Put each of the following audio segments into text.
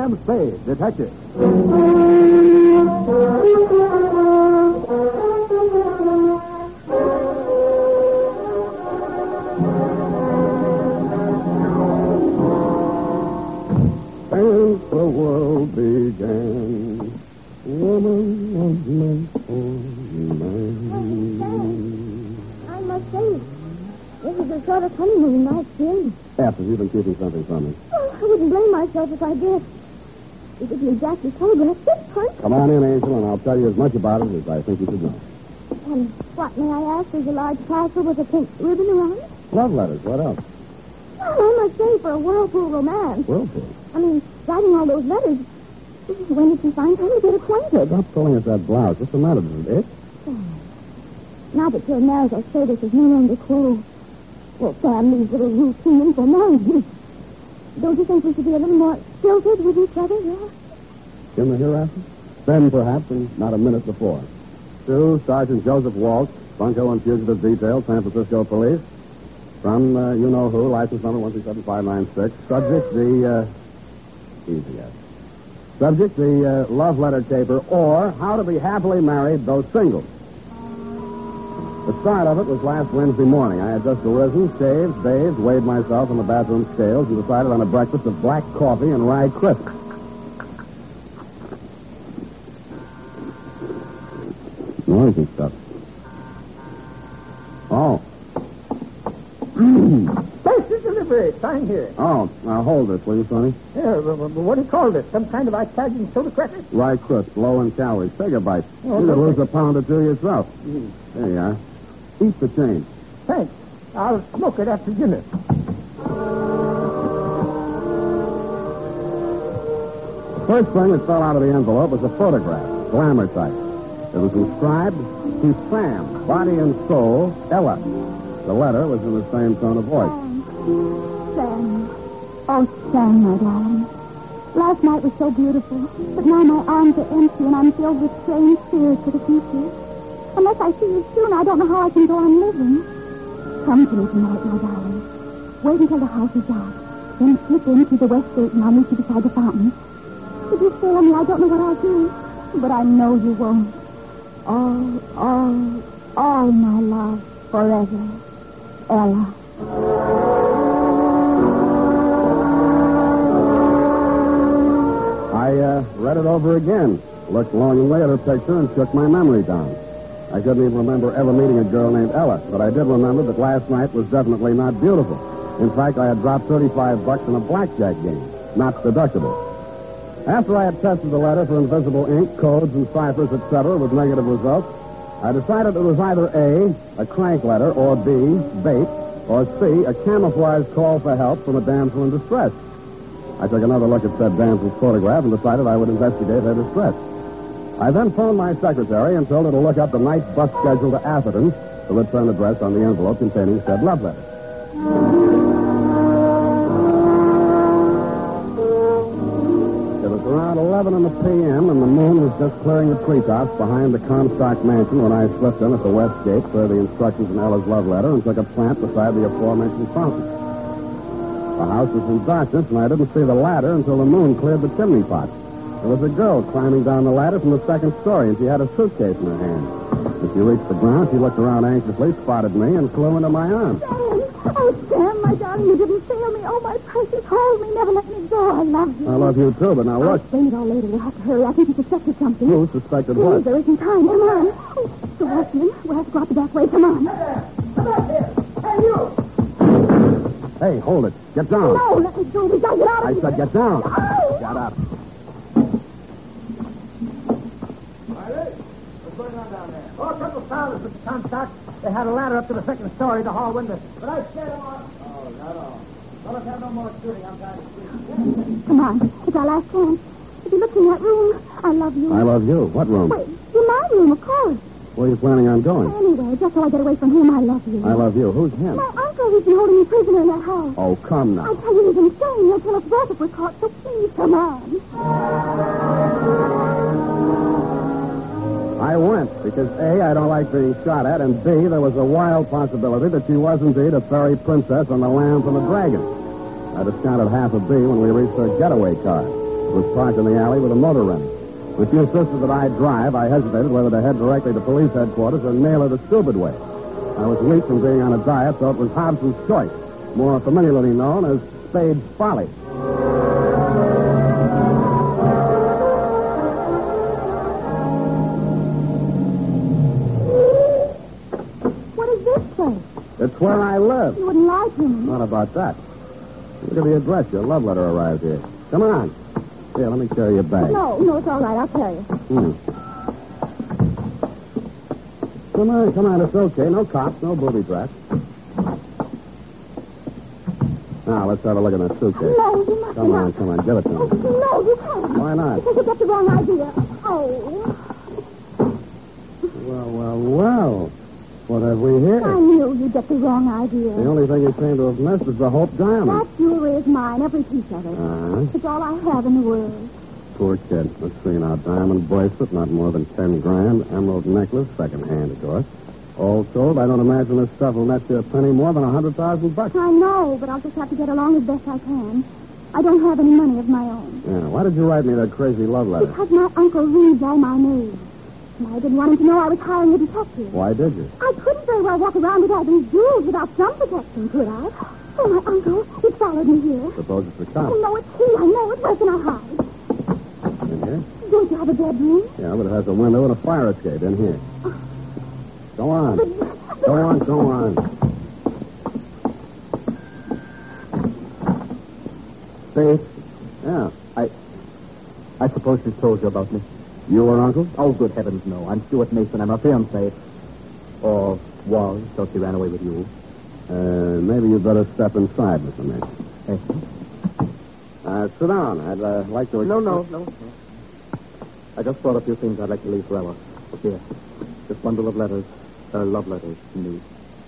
Sam Spade, detective. Since the world began, woman was meant for man. I must say, this is a sort of honeymoon night, Jim. After you've been keeping something from me. Oh, I wouldn't blame myself if I did. You didn't exactly telegraph this part. Come on in, Angel, and I'll tell you as much about it as I think you should know. And what, may I ask, is a large parcel with a pink ribbon around it? Love letters, what else? Well, I must say, for a whirlpool romance. Whirlpool. I mean, writing all those letters. When did you find time to get acquainted? Stop pulling at that blouse. What's the matter? Does it itch? Now that your marital status is no longer quo, well, Sam, these little routine formalities. Don't you think we should be a little more stilted with each other, yeah? In the hereafter? Then, perhaps, and not a minute before. To Sergeant Joseph Walsh, Bunko and Fugitive Detail, San Francisco Police. From you-know-who, license number 137596. Subject, the, easy, yes. Subject, the love letter caper, or how to be happily married, though single. The start of it was last Wednesday morning. I had just arisen, shaved, bathed, weighed myself on the bathroom scales, and decided on a breakfast of black coffee and rye crisp. Noisy stuff. Oh. Postal delivery. Sign here. Oh, now hold this, will you, Sonny? Yeah, what do you call this? Some kind of Italian soda cracker? Rye crisp, low in calories. Take a bite. Oh, You could okay. lose a pound or two yourself. There you are. Eat the change. Thanks. I'll smoke it after dinner. First thing that fell out of the envelope was a photograph, glamour type. It was inscribed, to Sam, body and soul, Ella. The letter was in the same tone of voice. Sam. Oh, Sam, my darling. Last night was so beautiful, but now my arms are empty and I'm filled with strange fears for the future. Unless I see you soon, I don't know how I can go on living. Come to me tonight, my darling. Wait until the house is dark. Then slip in through the west gate and I'll meet you beside the fountain. If you fail me, I don't know what I'll do. But I know you won't. All my love forever. Ella. I read it over again, looked longingly at her picture, and shook my memory down. I couldn't even remember ever meeting a girl named Ella, but I did remember that last night was definitely not beautiful. In fact, I had dropped $35 in a blackjack game, not deductible. After I had tested the letter for invisible ink, codes, and ciphers, etc., with negative results, I decided it was either A, a crank letter, or B, bait, or C, a camouflage call for help from a damsel in distress. I took another look at said damsel's photograph and decided I would investigate her distress. I then phoned my secretary and told her to look up the night bus schedule to Atherton, the return address on the envelope containing said love letter. It was around 11 p.m., and the moon was just clearing the treetops behind the Comstock mansion when I slipped in at the west gate for the instructions in Ella's love letter and took a plant beside the aforementioned fountain. The house was in darkness, and I didn't see the ladder until the moon cleared the chimney pot. There was a girl climbing down the ladder from the second story, and she had a suitcase in her hand. As she reached the ground, she looked around anxiously, spotted me, and flew into my arms. Sam! Oh, Sam, my darling, you didn't fail me. Oh, my precious, hold me, never let me go. I love you. I love you, too, but now I'll look. explain it all later. We'll have to hurry. I think you suspected something. Who suspected Please, what? there isn't time. Come on. Oh, the watchman. We'll have to go out the back way. Come on. Come back here. Hey, you! Hey, hold it. Get down. No, let me go. We gotta get out of I here. said get down. Oh. Shut up. What's going on down there? Oh, a couple of fellas with the Comstock. They had a ladder up to the second story, the hall window. But I scared them off. Oh, not all. Well, let's have no more shooting. I'm trying to see. Come on. It's our last chance. If you look in that room, I love you. I love you. What room? Wait, in my room, of course. Where are you planning on going? Anyway, just so I get away from him, I love you. I love you. Who's him? My uncle who's been holding me prisoner in that house. Oh, come I now. tell you, he's insane. He'll kill us both if we're caught, so please, come on. I went because A, I don't like being shot at, and B, there was a wild possibility that she was indeed a fairy princess on the lamb from the dragon. I discounted half a B when we reached her getaway car. was parked in the alley with a motor running. When she insisted that I drive, I hesitated whether to head directly to police headquarters or nail her the stupid way. I was weak from being on a diet, so it was Hobson's Choice, more familiarly known as Spade's Folly. What is this place? It's where I live. You wouldn't lie to me. Not about that. Look at the address. Your love letter arrived here. Come on. Here, let me carry your bag. No, it's all right. I'll carry it. Come on. It's okay. No cops, no booby traps. Now, let's have a look at that suitcase. No, you must not. Come on. Give it to me. No, you can't. Why not? Because you got the wrong idea. Oh. Well. What have we here? I knew you'd get the wrong idea. The only thing you seem to have missed is the Hope diamond. That jewelry is mine, every piece of it. It's all I have in the world. Poor kid. Let's see now. Diamond bracelet, not more than 10 grand. Emerald necklace, second-hand, of course. All told, I don't imagine this stuff will net you a penny more than $100,000. I know, but I'll just have to get along as best I can. I don't have any money of my own. Yeah, why did you write me that crazy love letter? Because my uncle reads all my news. And I didn't want him to know I was hiring a detective. Why did you? I couldn't very well walk around with all these jewels without some protection, could I? Oh, my uncle, he followed me here. Suppose it's the cop. Oh, no, it's he. I know it. Where can I hide? In here? Don't you have a bedroom? Yeah, but it has a window and a fire escape in here. Go on. Go on. Spade? Yeah. I suppose she told you about me. You were uncle? Oh, good heavens, no. I'm Stuart Mason. I'm her fiancé. Or was, till she ran away with you. Maybe you'd better step inside, Mr. Mason. Yes, Sit down. I'd like to... No. I just brought a few things I'd like to leave for Ella. Here. This bundle of letters. They're love letters to me.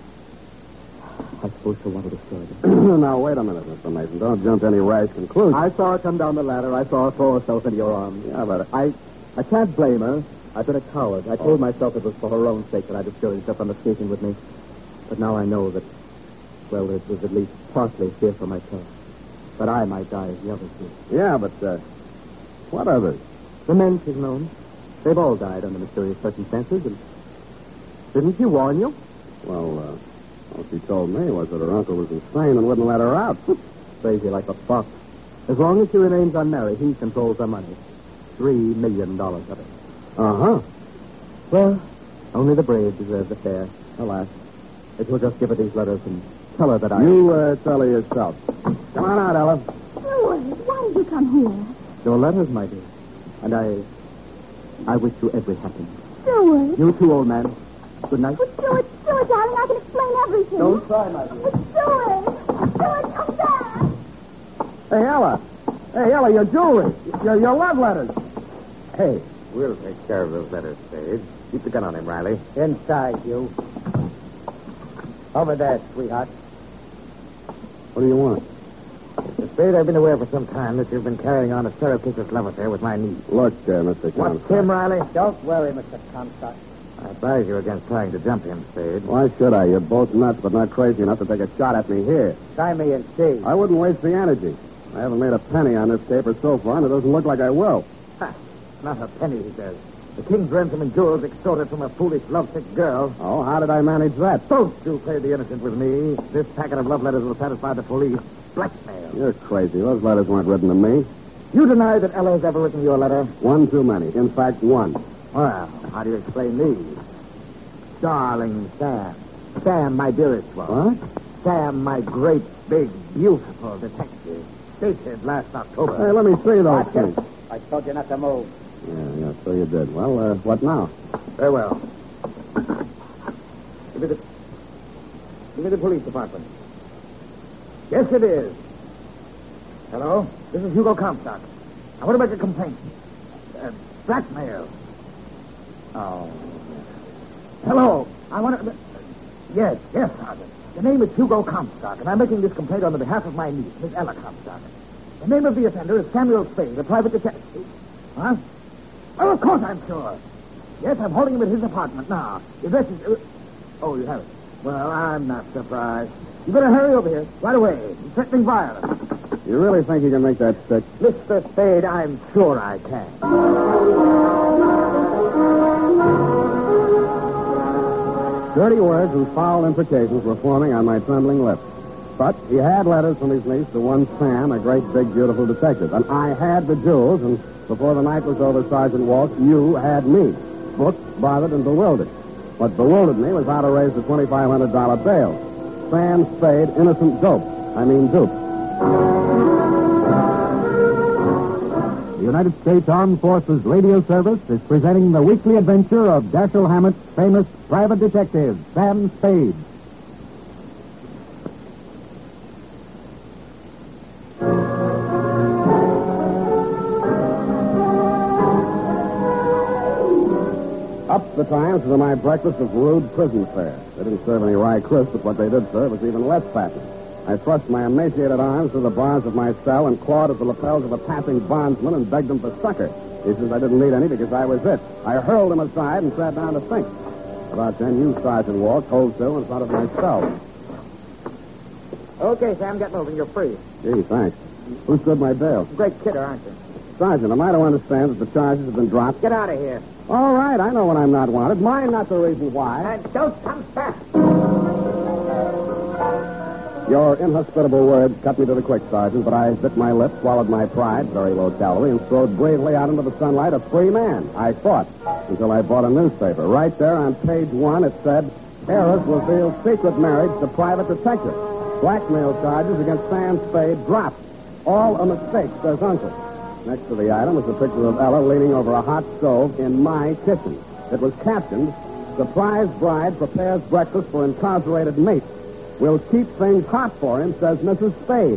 I suppose she'll want to destroy them. Now, wait a minute, Mr. Mason. Don't jump to any rash conclusions. I saw her come down the ladder. I saw her throw herself into your arms. Yeah, but... I can't blame her. I've been a coward. I told myself it was for her own sake that I discouraged her from escaping with me. But now I know that, well, it was at least partly fear for myself. But I might die as the others did. Yeah, but, what others? The men she's known. They've all died under mysterious circumstances. And didn't she warn you? Well, all she told me was that her uncle was insane and wouldn't let her out. Crazy like a fox. As long as she remains unmarried, he controls her money. $3 million of it. Uh-huh. Well, only the brave deserve the fair. Alas. If you'll just give her these letters and tell her that I... You, tell her yourself. Come on out, Ella. Stuart, why did you come here? Your letters, my dear. And I wish you every happiness. Stuart. You too, old man. Good night. Oh, Stuart, darling, I can explain everything. Don't try, my dear. Oh, Stuart, come back. Hey, Ella, your jewelry. Your love letters. Hey, We'll take care of those letters, Spade. Keep the gun on him, Riley. inside, you. Over there, sweetheart. What do you want? Spade, I've been aware for some time that you've been carrying on a surreptitious love affair with my niece. Look, Mr. What's Comstock. him, Riley? Don't worry, Mr. Comstock. I advise you against trying to jump him, Spade. Why should I? You're both nuts, but not crazy enough to take a shot at me here. Try me and see. I wouldn't waste the energy. I haven't made a penny on this caper so far, and it doesn't look like I will. Ha! Not a penny, he says. The king's ransom and jewels extorted from a foolish, lovesick girl. Oh, how did I manage that? Don't you play the innocent with me. This packet of love letters will satisfy the police. Blackmail. You're crazy. Those letters weren't written to me. You deny that Ella has ever written you a letter? One too many. In fact, one. Well, how do you explain these? Darling Sam. Sam, my dearest one. What? Sam, my great, big, beautiful detective. Dated last October. Hey, let me see those Watch things. it. I told you not to move. Yeah, so you did. Well, what now? Very well. Give me the police department. Yes, it is. Hello? This is Hugo Comstock. I want to make a complaint. Blackmail. Oh. Hello. I want to... Yes, Sergeant. The name is Hugo Comstock, and I'm making this complaint on the behalf of my niece, Miss Ella Comstock. The name of the offender is Samuel Spade, a private detective. Huh? Well, of course I'm sure. Yes, I'm holding him at his apartment now. The address is... Oh, you have it. Well, I'm not surprised. You better hurry over here, right away. He's threatening violence. You really think you can make that stick? Mr. Spade, I'm sure I can. Dirty words and foul imprecations were forming on my trembling lips. But he had letters from his niece to one Sam, a great, big, beautiful detective. And I had the jewels, and before the night was over, Sergeant Walsh, you had me. Booked, bothered, and bewildered. What bewildered me was how to raise the $2,500 bail. Sam Spade, innocent dupe. The United States Armed Forces Radio Service is presenting the weekly adventure of Dashiell Hammett's famous private detective, Sam Spade. Up the Times to my breakfast of rude prison fare. They didn't serve any rye crisp, but what they did serve was even less fattening. I thrust my emaciated arms through the bars of my cell and clawed at the lapels of a passing bondsman and begged him for succor. He says I didn't need any because I was it. I hurled him aside and sat down to think. About then, you, Sergeant Walsh, hold still in front of my cell. Okay, Sam, get moving. You're free. Gee, thanks. Who stood my bail? Great kidder, aren't you? Sergeant, am I to understand that the charges have been dropped? Get out of here. All right, I know when I'm not wanted. Mine not the reason why. And don't come back. Your inhospitable words cut me to the quick, Sergeant, but I bit my lip, swallowed my pride, very low calorie, and strode bravely out into the sunlight, a free man. I fought until I bought a newspaper. Right there on page 1, it said, Heiress reveals secret marriage to private detective. Blackmail charges against Sam Spade dropped. All a mistake, says Uncle. Next to the item was a picture of Ella leaning over a hot stove in my kitchen. It was captioned, Surprise bride prepares breakfast for incarcerated mate. We'll keep things hot for him, says Mrs. Spade.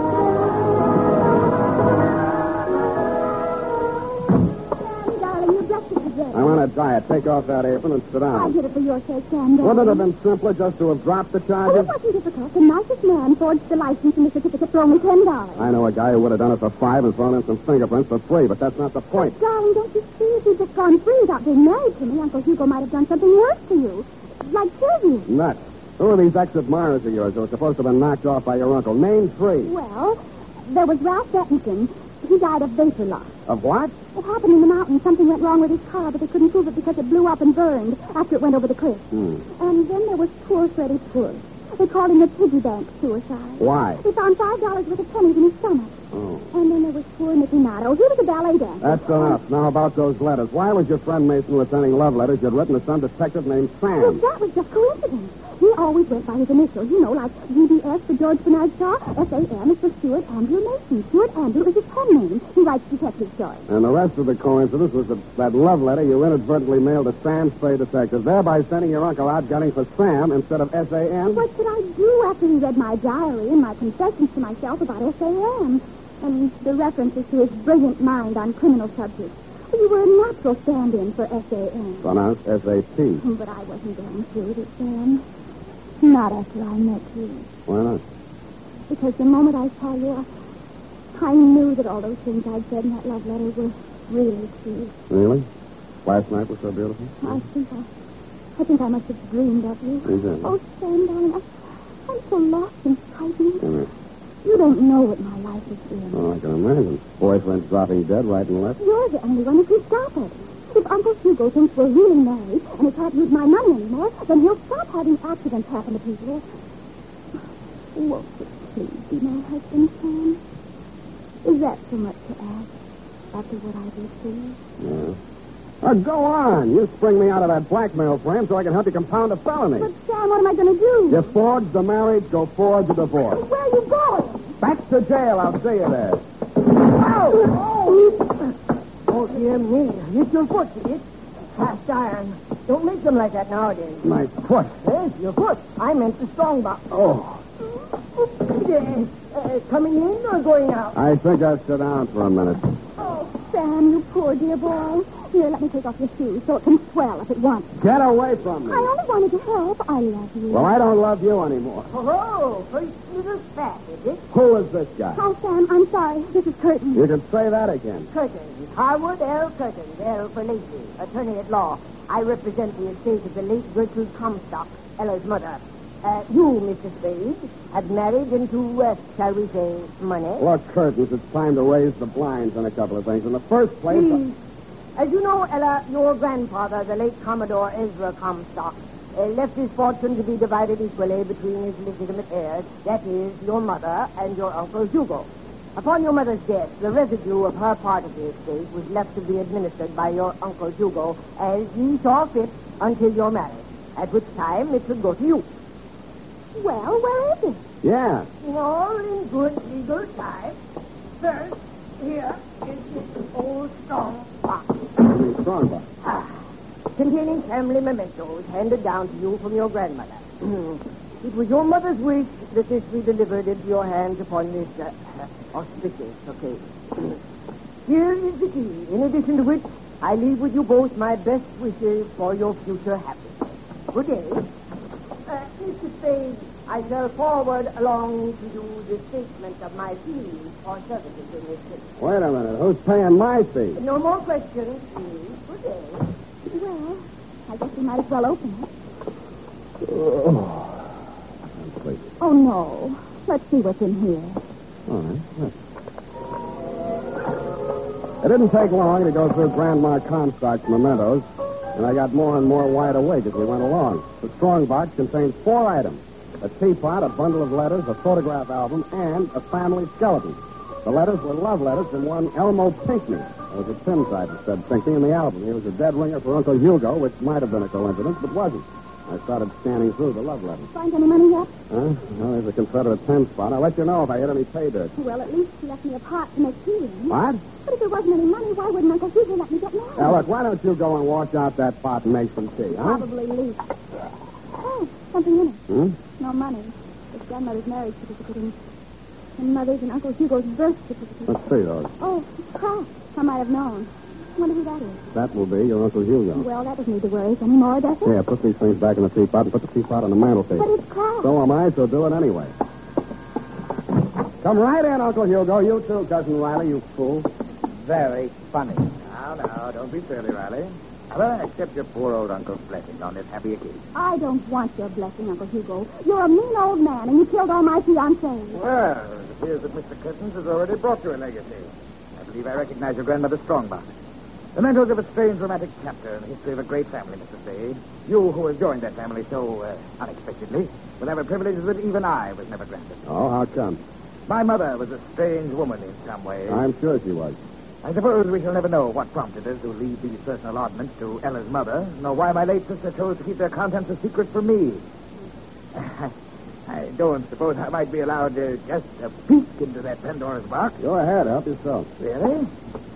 Darling, your breakfast is ready. I'm on a diet. Take off that apron and sit I down. did it for your sake, Sam, darling. Wouldn't it have been simpler just to have dropped the Oh, it charges? wasn't difficult. The nicest man forged the license and the certificate for only $10. I know a guy who would have done it for $5 and thrown in some fingerprints for free, but that's not the point. Darling, don't you see? If you'd just gone free without being married to me, Uncle Hugo might have done something worse to you. Like kill you. Nuts. Who are these ex-admirers of yours who are supposed to have been knocked off by your uncle? Name 3. Well, there was Ralph Bettington. He died of vapor loss. Of what? It happened in the mountains. Something went wrong with his car, but they couldn't prove it because it blew up and burned after it went over the cliff. And then there was poor Freddie Poor. They called him the piggy bank suicide. Why? He found $5 worth of pennies in his stomach. Oh. And then there was poor Nicky Nato. He was a ballet dancer. That's enough. Now about those letters. Why was your friend Mason sending love letters you'd written to some detective named Well, Sam? that was just coincidence. He always went by his initials, you know, like GBS for George Bernard Shaw, SAM is for Stuart Andrew Mason. Stuart Andrew is his pen name. He writes detective stories. And the rest of the coincidence was that love letter you inadvertently mailed to Sam Spade Detective, thereby sending your uncle out gunning for Sam instead of SAM? What should I do after he read my diary and my confessions to myself about SAM? And the references to his brilliant mind on criminal subjects. You were a natural stand-in for SAM. Pronounced SAT. But I wasn't going through with it, Sam. Not after I met you. Why not? Because the moment I saw you, I knew that all those things I'd said in that love letter were really true. Really? Last night was so beautiful? I think I must have dreamed of you. Exactly. Oh, Sam, darling, I'm so lost and frightened. Yeah. You don't know what my life has been. Oh, I can imagine. Boyfriends dropping dead right and left. You're the only one who can stop it. If Uncle Hugo thinks we're really married and he can't use my money anymore, then he'll stop having accidents happen to people. Won't you please be my husband, Sam? Is that so much to ask after what I did to you? Yeah. Go on. You spring me out of that blackmail frame so I can help you compound a felony. But, Sam, what am I going to do? You forge the marriage, go forge the divorce. Where are you going? Back to jail. I'll see you there. Oh, dear me. Hit your foot, you did. Cast iron. Don't make them like that nowadays. My foot. Yes, your foot. I meant the strong box. Oh. Coming in or going out? I think I'll sit down for a minute. Oh, Sam, you poor dear boy. Here, let me take off your shoes so it can swell if it wants. Get away from me. I only wanted to help. I love you. Well, I don't love you anymore. Oh, first little spat, is it? Who is this guy? Hi, Sam. I'm sorry. This is Curtin. You can say that again. Curtin. Harwood L. Curtin. L for Lacey. Attorney at law. I represent the estate of the late Gertrude Comstock, Ella's mother. You, Mr. Spade, had married into, shall we say, money. Look, Curtis, it's time to raise the blinds on a couple of things. In the first place... Please. As you know, Ella, your grandfather, the late Commodore Ezra Comstock, left his fortune to be divided equally between his legitimate heirs, that is, your mother and your Uncle Hugo. Upon your mother's death, the residue of her part of the estate was left to be administered by your Uncle Hugo as he saw fit until your marriage, at which time it should go to you. Well, where is it? Yeah. All in good legal time. First, here is this old strong box. Strong box. Containing family mementos handed down to you from your grandmother. It was your mother's wish that this be delivered into your hands upon this auspicious occasion. Here is the key, in addition to which I leave with you both my best wishes for your future happiness. Good day. Mr. Spade, I shall forward along to you the statement of my fees for services in this case. Wait a minute. Who's paying my fee? No more questions, please. Good day. Well, I guess we might as well open it. I'm sleepy. Oh, no. Let's see what's in here. All right. Look. It didn't take long to go through Grandma Comstock's mementos, and I got more and more wide awake as we went along. The strong box contains 4 items: a teapot, a bundle of letters, a photograph album, and a family skeleton. The letters were love letters from one Elmo Pinckney. There was a pin side that said Pinckney in the album. He was a dead ringer for Uncle Hugo, which might have been a coincidence, but wasn't. I started scanning through the love letters. Find any money yet? Huh? Well, there's a Confederate 10 spot. I'll let you know if I hit any pay dirt. Well, at least he left me a pot to make tea in. What? But if there wasn't any money, why wouldn't Uncle Hugo let me get married? Now, look, why don't you go and wash out that pot and make some tea, huh? Probably least. Oh, something in it. Hmm? No money. His grandmother's marriage certificate and Mother's and Uncle Hugo's birth certificate. Let's see those. Oh, it's cracked. I might have known. I wonder who that is. That will be your Uncle Hugo. Well, that doesn't need to worry us anymore, does it? Yeah, put these things back in the teapot and put the teapot on the mantelpiece. But it's cracked. So am I, so do it anyway. Come right in, Uncle Hugo. You too, Cousin Riley, you fool. Very funny. Now, don't be silly, Riley. Well, accept your poor old uncle's blessing on this happy occasion. I don't want your blessing, Uncle Hugo. You're a mean old man, and you killed all my fiancés. Well, it appears that Mr. Curtins has already brought you a legacy. I believe I recognize your grandmother's strongbox. Mementos of a strange romantic chapter in the history of a great family, Mr. Spade. You, who have joined that family so unexpectedly, will have a privilege that even I was never granted. Oh, how come? My mother was a strange woman in some ways. I'm sure she was. I suppose we shall never know what prompted us to leave these personal oddments to Ella's mother, nor why my late sister chose to keep their contents a secret from me. I don't suppose I might be allowed just a peek into that Pandora's box. Go ahead, help yourself. Really?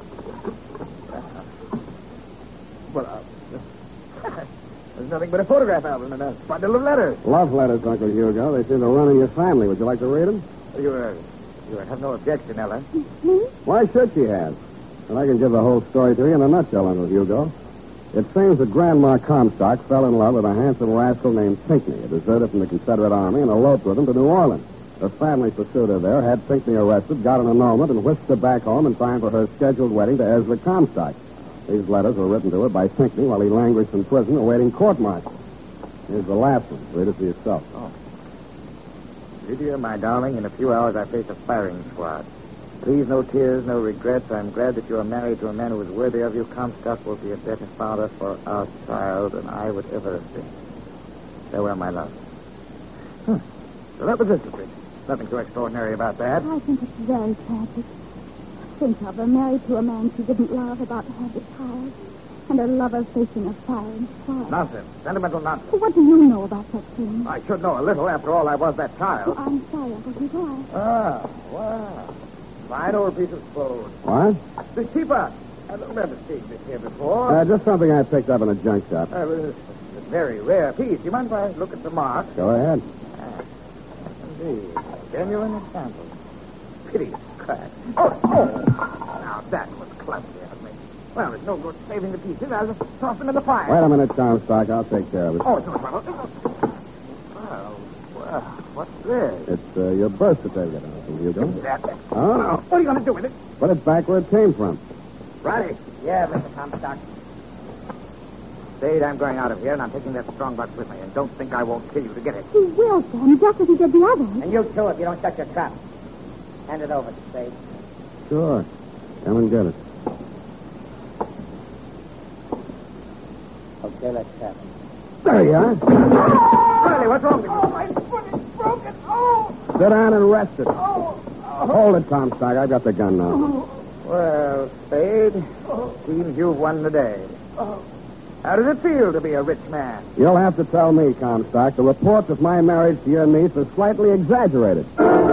Well, there's nothing but a photograph album and a bundle of letters. Love letters, Uncle Hugo. They seem to run in your family. Would you like to read them? You have no objection, Ella. Why should she have? And I can give the whole story to you in a nutshell, Uncle Hugo. It seems that Grandma Comstock fell in love with a handsome rascal named Pinckney, a deserter from the Confederate Army, and eloped with him to New Orleans. Her family pursued her there, had Pinckney arrested, got an annulment, and whisked her back home in time for her scheduled wedding to Ezra Comstock. These letters were written to her by Pinckney while he languished in prison awaiting court-martial. Here's the last one. Read it for yourself. Oh. Lydia, my darling, in a few hours I face a firing squad. Please, no tears, no regrets. I'm glad that you are married to a man who is worthy of you. Comstock will be a better father for our child than I would ever have been. Farewell, my love. So that was it, Richard. Nothing too extraordinary about that. I think it's very tragic. Think of her married to a man she didn't love, about to have a child, and her lover facing a firing squad. Nonsense. Sentimental nonsense. What do you know about such things? I should know a little. After all, I was that child. Oh, I'm sorry, Uncle Hugo. Ah, wow. Fine old piece of clothes. What? The teapot. I don't remember seeing this here before. Just something I picked up in a junk shop. It's a very rare piece. Do you mind if I look at the mark? Go ahead. Indeed. Genuine example. Pity crack. Oh! Now, that was clumsy of me. Well, there's no good saving the pieces. I'll just toss them in the fire. Wait a minute, Comstock. I'll take care of it. Oh, it's no trouble. Well, what's this? It's your birth certificate, Uncle Hugo. That. Oh, no. What are you going to do with it? Put it back where it came from. Riley. Yeah, Mr. Comstock. Spade, I'm going out of here, and I'm taking that strong box with me. And don't think I won't kill you to get it. He will, Sam, just as he did the others. And you too, if you don't shut your trap. Hand it over, Spade. Sure. Come and get it. Okay, let's have it. There you are. Riley, what's wrong with you? Oh, my foot is broken. Oh! Sit down and rest it. Oh! Hold it, Comstock. I've got the gun now. Well, Spade, seems you've won the day. How does it feel to be a rich man? You'll have to tell me, Comstock. The reports of my marriage to your niece are slightly exaggerated.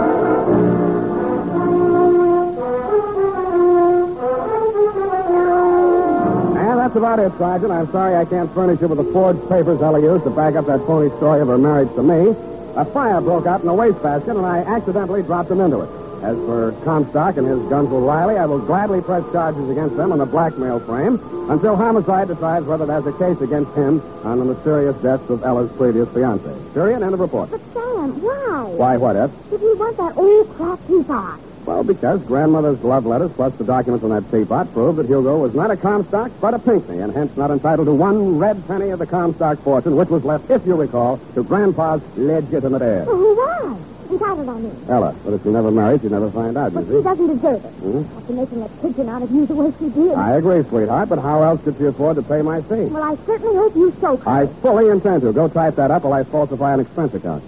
And that's about it, Sergeant. I'm sorry I can't furnish you with the forged papers Ella used to back up that phony story of her marriage to me. A fire broke out in a wastebasket, and I accidentally dropped them into it. As for Comstock and his Gunsel Riley, I will gladly press charges against them on the blackmail frame until homicide decides whether there's a case against him on the mysterious deaths of Ella's previous fiancé. Period. End of report. But, Sam, why? Why, what, Eph? Did you want that old crap teapot? Well, because grandmother's love letters plus the documents on that teapot prove that Hugo was not a Comstock, but a Pinckney, and hence not entitled to one red penny of the Comstock fortune, which was left, if you recall, to Grandpa's legitimate heir. Well, who was? Entitled on me. Ella, but if you never married, you'd never find out, you But see. she doesn't deserve it. Hmm? After making a pigeon out of you the way she did. I agree, sweetheart, but how else could she afford to pay my fee? Well, I certainly hope you so. I fully intend to. Go type that up while I falsify an expense account.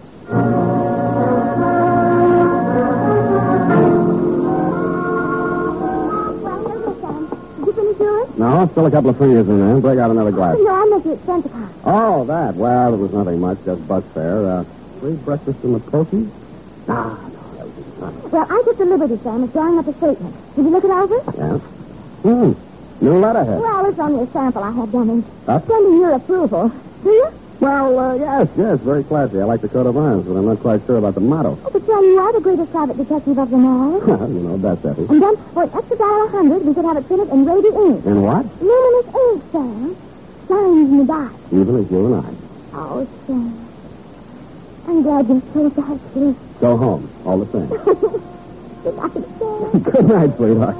Well, here we go, Sam. Did you finish yours? No, still a couple of fingers in there. Break out another glass. No, I meant the expense account. Oh, that. Well, it was nothing much, just bus fare. Free breakfast in the pokey? Ah, no, that was just nothing. Well, I took the liberty, Sam, of drawing up a statement. Did you look it over? Yeah? New letterhead. Well, it's only a sample I had done in Huh? sending your approval. Do you? Well, yes, very classy. I like the coat of arms, but I'm not quite sure about the motto. Oh, but Sam, you are the greatest private detective of them all. You know, that's Effie. And then, for an extra $100, we could have it printed in Raby ink. In what? Luminous ink, Sam. Shines in the dark. Even as you and I. Oh, Sam. I'm glad you're so dark, too. Go home, all the same. Good night, Sam. Good night, sweetheart.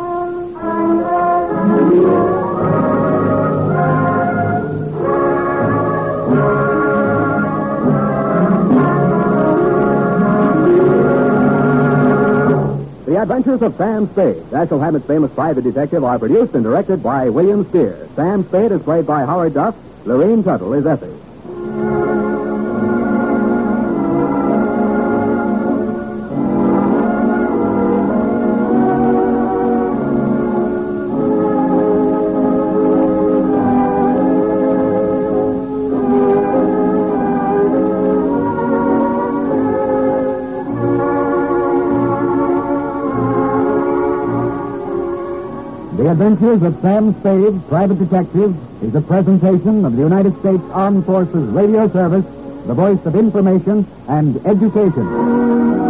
The Adventures of Sam Spade, Dashiell Hammett's famous private detective, are produced and directed by William Steer. Sam Spade is played by Howard Duff. Lorene Tuttle is Effie. The Adventures of Sam Spade, Private Detective, is a presentation of the United States Armed Forces Radio Service, the voice of information and education.